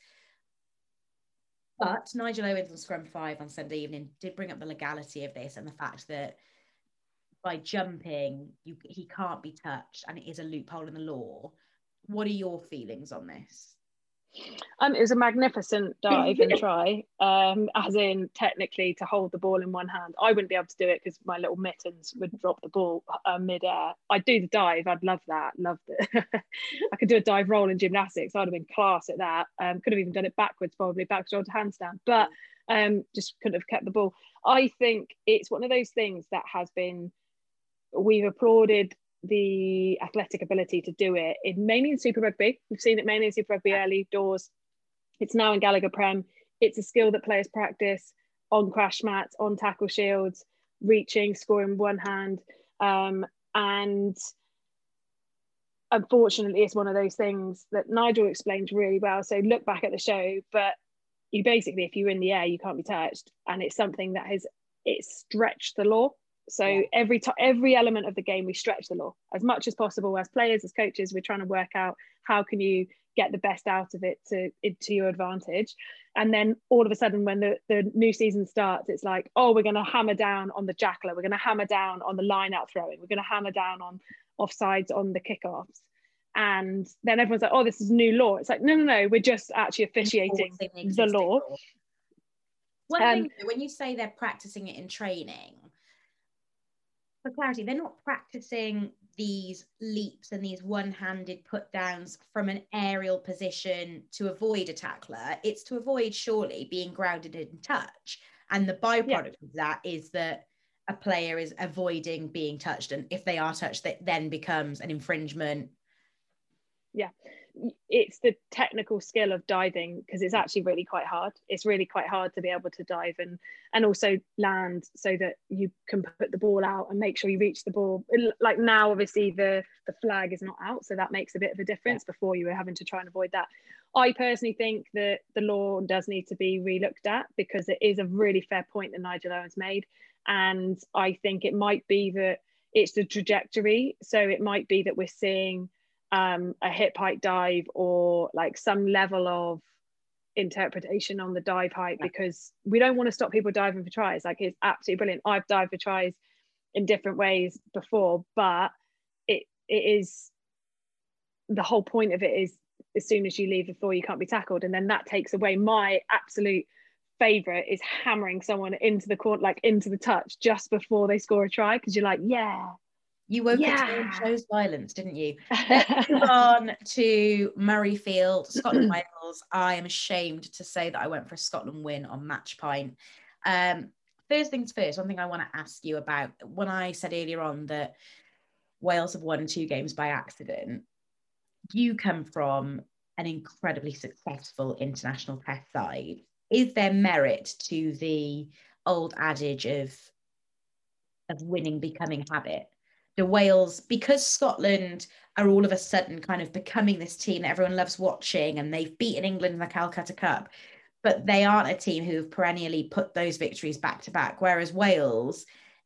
But Nigel Owens on Scrum five on Sunday evening did bring up the legality of this and the fact that by jumping, you, he can't be touched, and it is a loophole in the law. What are your feelings on this? Um, it was a magnificent dive and try, um, as in technically to hold the ball in one hand. I wouldn't be able to do it because my little mittens would drop the ball uh, mid-air. I'd do the dive. I'd love that. Loved it. I could do a dive roll in gymnastics. I'd have been class at that. Um, could have even done it backwards, probably backwards roll to handstand, but um, just couldn't have kept the ball. I think it's one of those things that has been, we've applauded the athletic ability to do it in mainly in Super Rugby. We've seen it mainly in Super Rugby early doors. It's now in Gallagher Prem. It's a skill that players practice on crash mats, on tackle shields, reaching, scoring one hand. Um, and unfortunately, it's one of those things that Nigel explained really well. So look back at the show, but you basically, if you're in the air, you can't be touched. And it's something that has, it's stretched the law. So yeah. every time, every element of the game, we stretch the law as much as possible. As players, as coaches, we're trying to work out how can you get the best out of it to, it, to your advantage. And then all of a sudden, when the, the new season starts, it's like, oh, we're going to hammer down on the jackler. We're going to hammer down on the line out throwing. We're going to hammer down on offsides on the kickoffs. And then everyone's like, oh, this is new law. It's like, no, no, no, we're just actually officiating the law. law. One Um, thing, when you say they're practicing it in training, for clarity, they're not practicing these leaps and these one-handed put downs from an aerial position to avoid a tackler. It's to avoid, surely, being grounded in touch. And the byproduct yeah. of that is that a player is avoiding being touched. And if they are touched, that then becomes an infringement. Yeah. it's the technical skill of diving, because it's actually really quite hard. It's really quite hard to be able to dive and and also land so that you can put the ball out and make sure you reach the ball. Like now, obviously the the flag is not out, so that makes a bit of a difference. Yeah. Before, you were having to try and avoid that. I personally think that the law does need to be re-looked at, because it is a really fair point that Nigel Owens made, and I think it might be that it's the trajectory. So it might be that we're seeing um, a hip height dive, or like some level of interpretation on the dive height, because we don't want to stop people diving for tries. Like, it's absolutely brilliant. I've dived for tries in different ways before, but it it is, the whole point of it is, as soon as you leave the floor, you can't be tackled. And then that takes away. My absolute favorite is hammering someone into the court, like into the touch just before they score a try, because you're like, yeah. You woke yeah. up to and chose violence, didn't you? Let's move on to Murrayfield, Scotland Wales. I am ashamed to say that I went for a Scotland win on Match Point. Um, first things first, one thing I want to ask you about, when I said earlier on that Wales have won two games by accident, you come from an incredibly successful international test side. Is there merit to the old adage of, of winning becoming habit? The Wales, because Scotland are all of a sudden kind of becoming this team that everyone loves watching, and they've beaten England in the Calcutta Cup, but they aren't a team who have perennially put those victories back to back. Whereas Wales,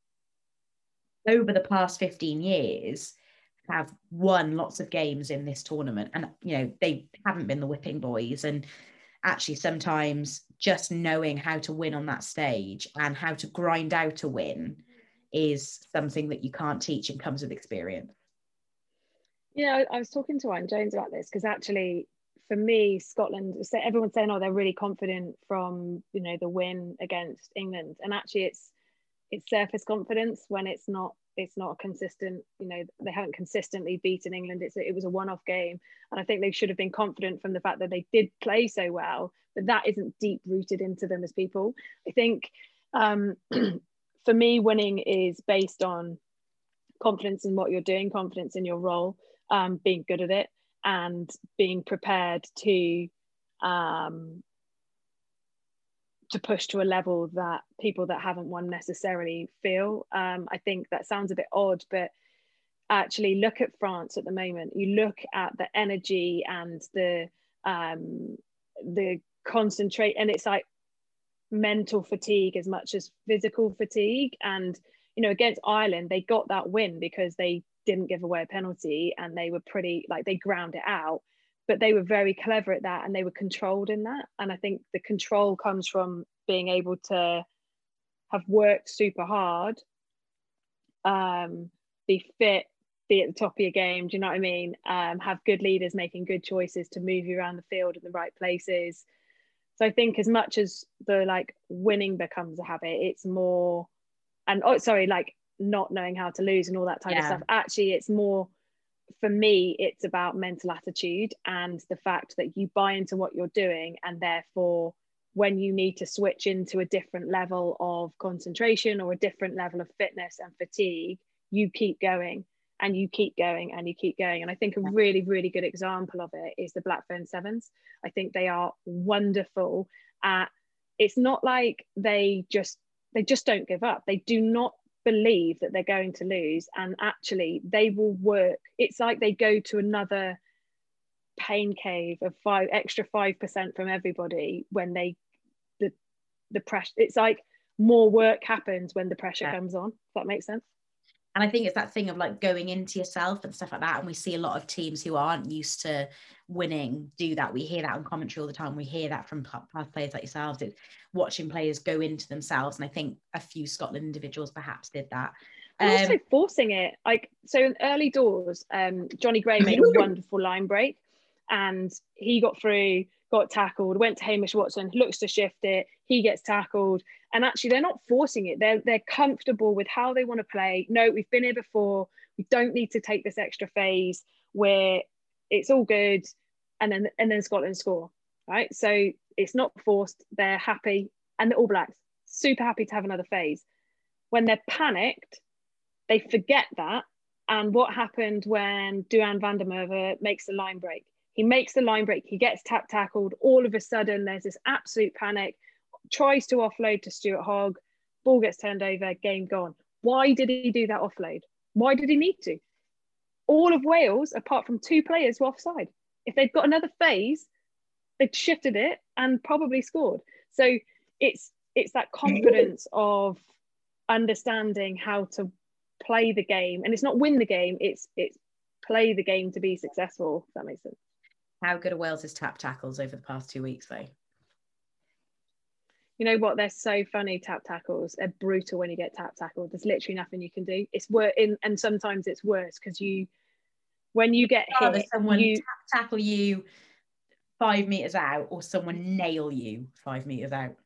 over the past fifteen years, have won lots of games in this tournament. And, you know, they haven't been the whipping boys. And actually sometimes just knowing how to win on that stage and how to grind out a win is something that you can't teach and comes with experience. Yeah, I was talking to Ryan Jones about this, because actually for me, Scotland, everyone's saying, oh, they're really confident from, you know, the win against England. And actually it's it's surface confidence when it's not it's not a consistent, you know, they haven't consistently beaten England. It's a, it was a one-off game. And I think they should have been confident from the fact that they did play so well, but that isn't deep rooted into them as people. I think um, for me, winning is based on confidence in what you're doing, confidence in your role, um, being good at it, and being prepared to um, to push to a level that people that haven't won necessarily feel. Um, I think that sounds a bit odd, but actually look at France at the moment. You look at the energy and the um, the concentrate, and it's like mental fatigue as much as physical fatigue. And, you know, against Ireland, they got that win because they didn't give away a penalty, and they were pretty, like, they ground it out. But they were very clever at that, and they were controlled in that. And I think the control comes from being able to have worked super hard, um, be fit, be at the top of your game. Do you know what I mean? Um, have good leaders making good choices to move you around the field in the right places. So I think as much as the like winning becomes a habit, it's more, and oh, sorry, like not knowing how to lose and all that type yeah. of stuff. Actually, it's more, for me, it's about mental attitude and the fact that you buy into what you're doing, and therefore when you need to switch into a different level of concentration or a different level of fitness and fatigue, you keep going and you keep going and you keep going. And I think a really, really good example of it is the Blackburn Sevens. I think they are wonderful at, it's not like they just, they just don't give up. They do not believe that they're going to lose, and actually they will work. It's like they go to another pain cave of five extra five percent from everybody when they the the pressure, it's like more work happens when the pressure yeah. comes on. Does that make sense? And I think it's that thing of like going into yourself and stuff like that. And we see a lot of teams who aren't used to winning do that. We hear that on commentary all the time. We hear that from past players like yourselves. It's watching players go into themselves. And I think a few Scotland individuals perhaps did that. And um, also forcing it. Like, so in early doors, um, Johnny Gray made a wonderful line break, and he got through, got tackled, went to Hamish Watson, looks to shift it, he gets tackled. And actually they're not forcing it. They're, they're comfortable with how they want to play. No, we've been here before. We don't need to take this extra phase where it's all good. And then, and then Scotland score, right? So it's not forced. They're happy. And the All Blacks, super happy to have another phase. When they're panicked, they forget that. And what happened when Duhan van der Merwe makes the line break? He makes the line break, he gets tap tackled. All of a sudden, there's this absolute panic, tries to offload to Stuart Hogg, ball gets turned over, game gone. Why did he do that offload? Why did he need to? All of Wales, apart from two players, were offside. If they'd got another phase, they'd shifted it and probably scored. So it's it's that confidence of understanding how to play the game. And it's not win the game, it's it's play the game to be successful, if that makes sense. How good are Wales's tap tackles over the past two weeks, though? You know what? They're so funny, tap tackles. They're brutal when you get tap tackled. There's literally nothing you can do. It's worse, and sometimes it's worse because you, when you get hit, someone you tap tackle you five meters out, or someone nail you five meters out.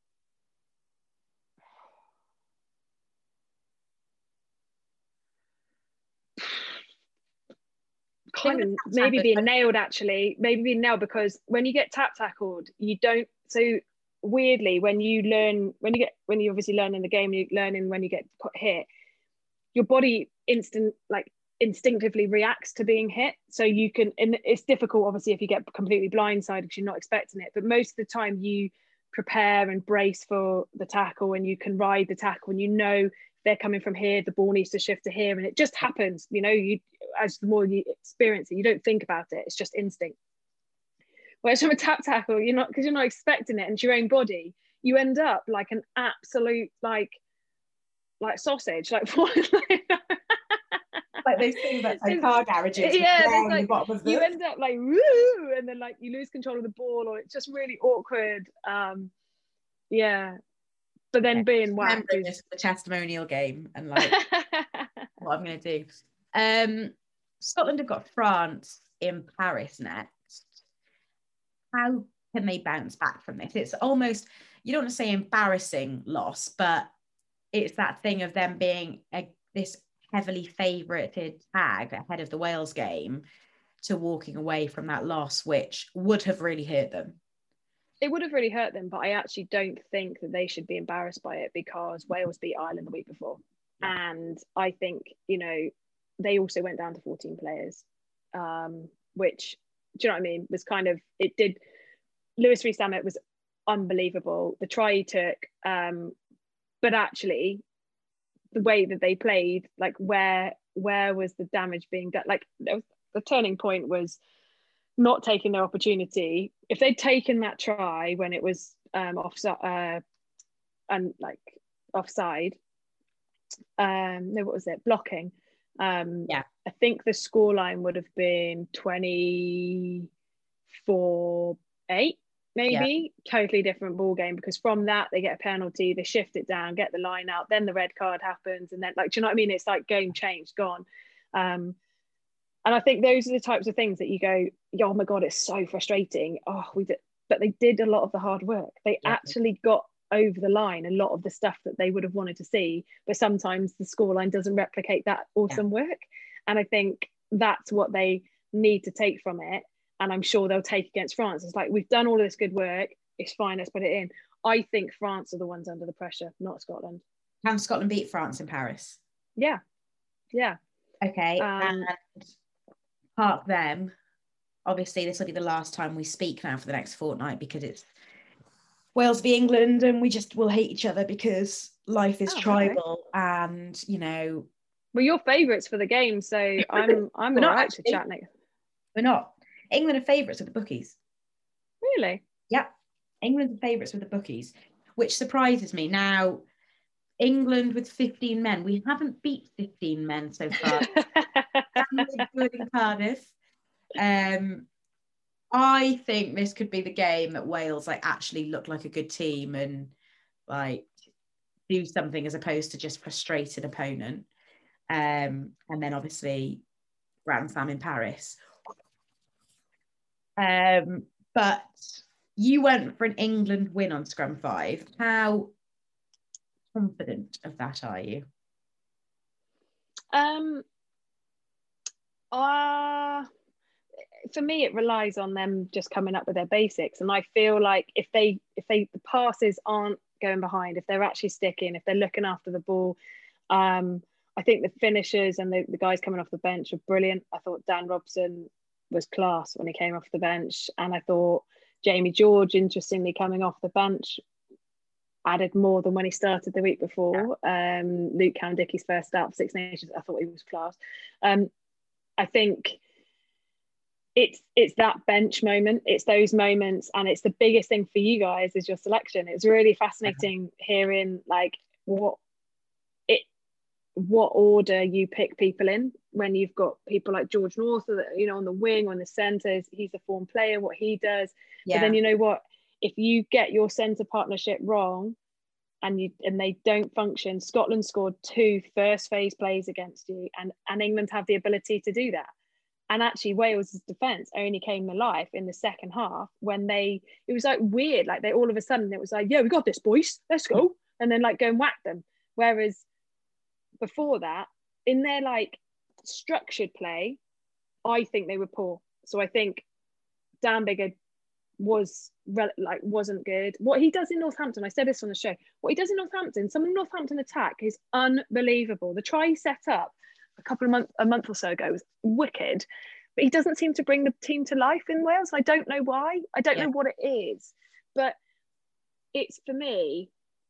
Kind of maybe being nailed, actually, maybe being nailed, because when you get tap tackled, you don't. So weirdly, when you learn, when you get, when you obviously learn in the game, you learning when you get hit, your body instant like instinctively reacts to being hit. So you can, and it's difficult obviously if you get completely blindsided because you're not expecting it, but most of the time you prepare and brace for the tackle, and you can ride the tackle, and you know they're coming from here, the ball needs to shift to here, and it just happens. You know, you as the more you experience it, you don't think about it, it's just instinct. Whereas from a tap tackle, you're not, because you're not expecting it, and it's your own body, you end up like an absolute like like sausage, like like those things that like car garages. Yeah, like, the you end up like woo, and then like you lose control of the ball, or it's just really awkward. Um, yeah, but then yeah, being whacked is the testimonial game, and like what I'm going to do. Um, Scotland have got France in Paris next. How can they bounce back from this? It's almost, you don't want to say embarrassing loss, but it's that thing of them being a, this heavily favoured tag ahead of the Wales game to walking away from that loss, which would have really hurt them. It would have really hurt them, but I actually don't think that they should be embarrassed by it, because Wales beat Ireland the week before. Yeah. And I think, you know, they also went down to fourteen players, um, which, do you know what I mean, was kind of, it did, Lewis Rees-Zammit was unbelievable, the try he took, um, but actually the way that they played, like where where was the damage being done? Like was, the turning point was not taking their opportunity. If they'd taken that try when it was um, offside, uh, and like offside, um, no, what was it? Blocking. Um, yeah, I think the scoreline would have been twenty-four eight, maybe. Yeah. Totally different ball game, because from that they get a penalty, they shift it down, get the line out, then the red card happens, and then like, do you know what I mean? It's like game changed, gone. Um, and I think those are the types of things that you go, oh my god, it's so frustrating. Oh, we did, but they did a lot of the hard work. They yeah. actually got over the line a lot of the stuff that they would have wanted to see, but sometimes the scoreline doesn't replicate that awesome yeah. work. And I think that's what they need to take from it, and I'm sure they'll take against France. It's like, we've done all of this good work, it's fine, let's put it in. I think France are the ones under the pressure, not Scotland. Can Scotland beat France in Paris? Yeah, yeah. Okay, um, and park them. Obviously this will be the last time we speak now for the next fortnight, because it's Wales v England, and we just will hate each other because life is oh, tribal, okay. And you know, well, you're favourites for the game, so I'm I'm all right to chat next. We're not. England are favourites with the bookies. Really? Yeah, England are favourites with the bookies, which surprises me. Now, England with fifteen men, we haven't beat fifteen men so far. Good in Cardiff. Um. I think this could be the game that Wales like actually look like a good team and like do something, as opposed to just frustrated opponent. Um, and then obviously Grand Slam in Paris. Um, but you went for an England win on Scrum Five. How confident of that are you? Um. Uh... For me, it relies on them just coming up with their basics, and I feel like if they if they the passes aren't going behind, if they're actually sticking, if they're looking after the ball, um, I think the finishers and the, the guys coming off the bench are brilliant. I thought Dan Robson was class when he came off the bench. And I thought Jamie George, interestingly, coming off the bench, added more than when he started the week before. Yeah. Um, Luke Cowan-Dickey's first start for Six Nations, I thought he was class. Um, I think it's it's that bench moment. It's those moments, and it's the biggest thing for you guys is your selection. It's really fascinating uh-huh. hearing like what it what order you pick people in when you've got people like George North, you know, on the wing, on the centres. He's a form player, what he does. Yeah. But then you know what? If you get your centre partnership wrong and you and they don't function, Scotland scored two first phase plays against you, and, and England have the ability to do that. And actually Wales' defence only came alive in the second half when they, it was like weird, like they all of a sudden it was like, yeah, we got this, boys, let's go. And then like go and whack them. Whereas before that, in their like structured play, I think they were poor. So I think Dan Biggar was like wasn't good. What he does in Northampton, I said this on the show, what he does in Northampton, some of the Northampton attack is unbelievable. The try he set up a couple of months a month or so ago was wicked, but he doesn't seem to bring the team to life in Wales. I don't know why. I don't yeah. know what it is, but it's for me,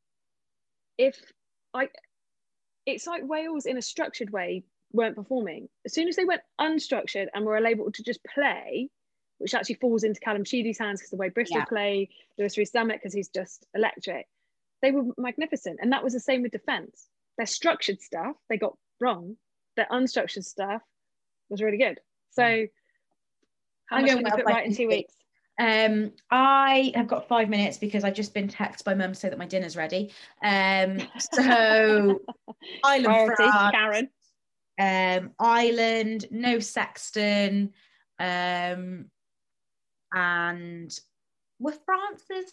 if I it's like Wales in a structured way weren't performing. As soon as they went unstructured and were able to just play, which actually falls into Callum Sheedy's hands because the way Bristol yeah. play, Lewis Rees-Zammit because he's just electric. They were magnificent. And that was the same with defence. Their structured stuff, they got wrong. Their unstructured stuff was really good. So how I'm much can you put right in two weeks? Um, I have got five minutes because I've just been texted by mum to say that my dinner's ready. Um, so Ireland, France, Karen. Um, Ireland, no Sexton. Um, and were France as,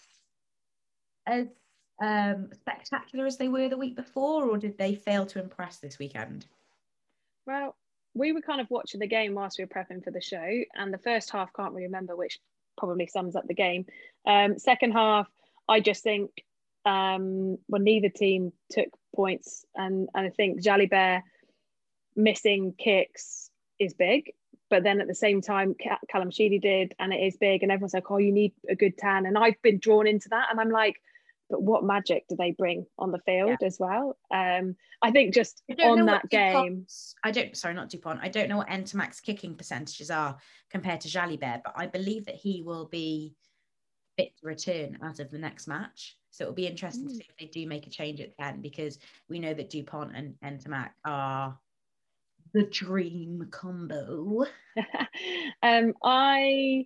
as um, spectacular as they were the week before, or did they fail to impress this weekend? Well, we were kind of watching the game whilst we were prepping for the show, and the first half can't really remember, which probably sums up the game. Um, second half, I just think um, well, neither team took points, and, and I think Jalibert missing kicks is big. But then at the same time, Callum Sheedy did, and it is big. And everyone's like, oh, you need a good tan. And I've been drawn into that. And I'm like, but what magic do they bring on the field yeah. as well? Um, I think just I on that game. I don't, sorry, not Dupont. I don't know what Entomac's kicking percentages are compared to Jalibert, but I believe that he will be fit to return out of the next match. So it'll be interesting mm. to see if they do make a change at ten, because we know that Dupont and Entomac are the dream combo. um, I,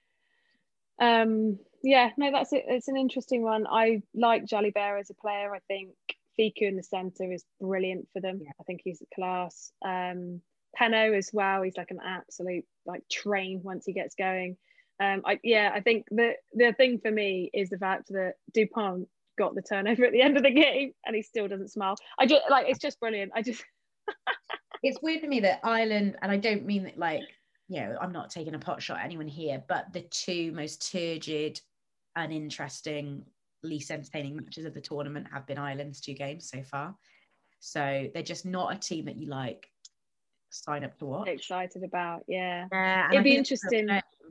um, yeah, no, that's it. It's an interesting one. I like Jalibert as a player. I think Fiku in the centre is brilliant for them. Yeah. I think he's a class. Um, Peno as well. He's like an absolute like train once he gets going. Um, I, yeah, I think the the thing for me is the fact that Dupont got the turnover at the end of the game and he still doesn't smile. I just like it's just brilliant. I just. It's weird to me that Ireland, and I don't mean that like, you know, I'm not taking a pot shot at anyone here, but the two most turgid, uninteresting, least entertaining matches of the tournament have been Ireland's two games so far. So they're just not a team that you like sign up to watch. Excited about, yeah. Uh, It'd be interesting.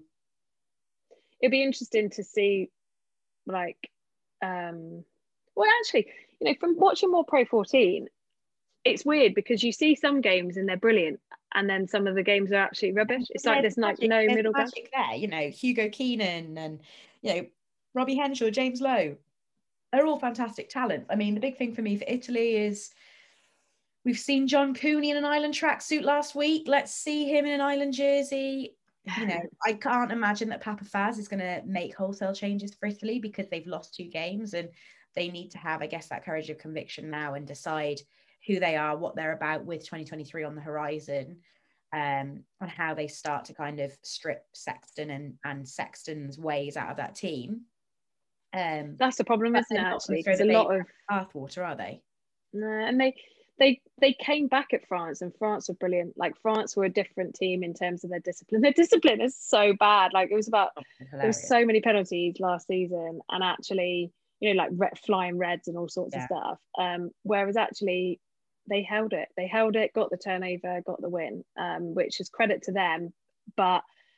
It'd be interesting to see, like, um, well, actually, you know, from watching more Pro fourteen, it's weird because you see some games and they're brilliant, and then some of the games are actually rubbish. It's yeah, like there's like no there's middle ground there. You know, Hugo Keenan and you know Robbie Henshaw, James Lowe, they're all fantastic talent. I mean, the big thing for me for Italy is we've seen John Cooney in an Ireland tracksuit last week. Let's see him in an Ireland jersey. You know, I can't imagine that Papa Faz is going to make wholesale changes for Italy because they've lost two games and they need to have, I guess, that courage of conviction now and decide who they are, what they're about with twenty twenty-three on the horizon, um, and how they start to kind of strip Sexton and, and Sexton's ways out of that team. Um, That's the problem, isn't it, actually? There's a lot of bathwater, are they? No, and they they they came back at France, and France were brilliant. Like, France were a different team in terms of their discipline. Their discipline is so bad. Like, it was about, oh, there was so many penalties last season, and actually, you know, like re- flying reds and all sorts yeah. of stuff. Um, whereas actually, they held it. They held it, got the turnover, got the win, um, which is credit to them. But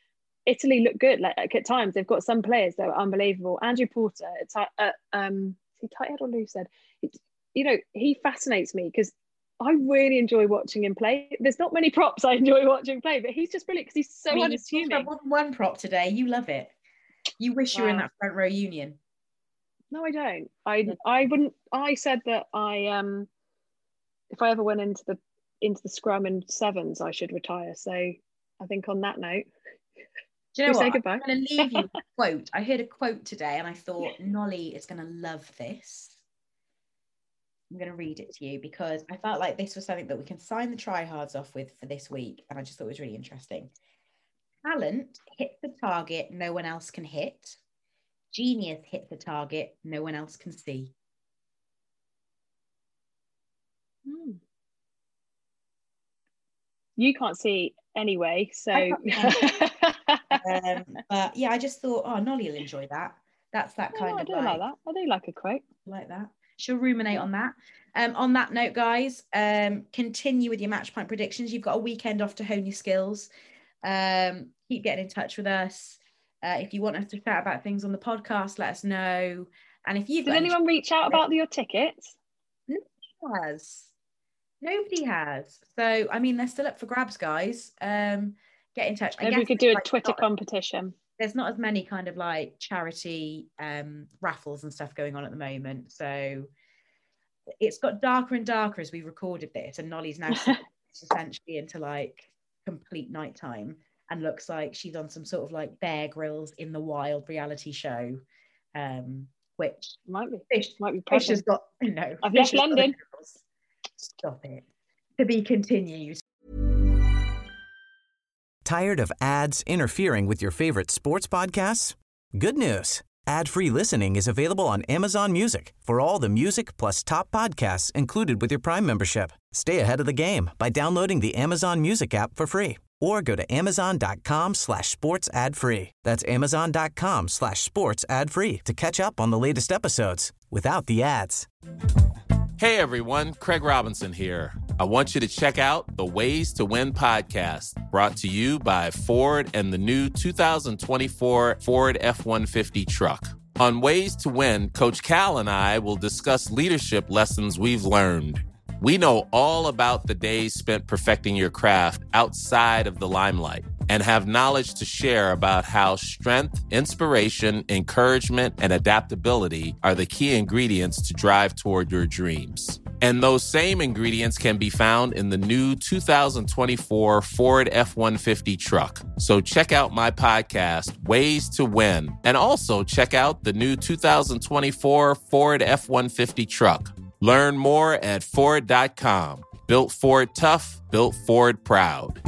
Italy look good. Like, like at times, they've got some players that are unbelievable. Andrew Porter, it's uh, um, is he tight head or loose head? It's, you know, he fascinates me because I really enjoy watching him play. There's not many props I enjoy watching play, but he's just brilliant because he's so I mean, unassuming. More than one prop today. You love it. You wish wow. you were in that front row union. No, I don't. I I wouldn't. I said that I um, if I ever went into the into the scrum and sevens, I should retire. So I think on that note, do you know we what? say goodbye. I'm going to leave you with a quote. I heard a quote today, and I thought Nolly is going to love this. I'm going to read it to you because I felt like this was something that we can sign the tryhards off with for this week. And I just thought it was really interesting. Talent hits the target no one else can hit. Genius hits the target no one else can see. Hmm. You can't see anyway, so... um, but yeah, I just thought, oh, Nolly will enjoy that. That's that kind oh, of I do like... like that. I do like a quote. Like that. She'll ruminate on that. Um, on that note, guys, um, continue with your match point predictions. You've got a weekend off to hone your skills. Um, keep getting in touch with us. Uh, if you want us to chat about things on the podcast, let us know. And if you've did anyone any- reach out about your tickets? Nobody has. Nobody has. So I mean, they're still up for grabs, guys. Um, get in touch. Maybe we could do a like Twitter not, competition. There's not as many kind of like charity um, raffles and stuff going on at the moment. So it's got darker and darker as we recorded this, and Nolly's now essentially into like complete nighttime and looks like she's on some sort of like Bear Grylls in the Wild reality show, um, which might be Fish, might be Fish has got no. I've left London. Stop it. To be continued. Tired of ads interfering with your favorite sports podcasts? Good news. Ad-free listening is available on Amazon Music for all the music plus top podcasts included with your Prime membership. Stay ahead of the game by downloading the Amazon Music app for free or go to amazon.com slash sports ad free. That's amazon.com slash sports ad free to catch up on the latest episodes without the ads. Hey everyone, Craig Robinson here. I want you to check out the Ways to Win podcast, brought to you by Ford and the new two thousand twenty-four Ford F one fifty truck. On Ways to Win, Coach Cal and I will discuss leadership lessons we've learned. We know all about the days spent perfecting your craft outside of the limelight and have knowledge to share about how strength, inspiration, encouragement, and adaptability are the key ingredients to drive toward your dreams. And those same ingredients can be found in the new two thousand twenty-four Ford F one fifty truck. So check out my podcast, Ways to Win, and also check out the new two thousand twenty-four Ford F one fifty truck. Learn more at Ford dot com. Built Ford tough, built Ford proud.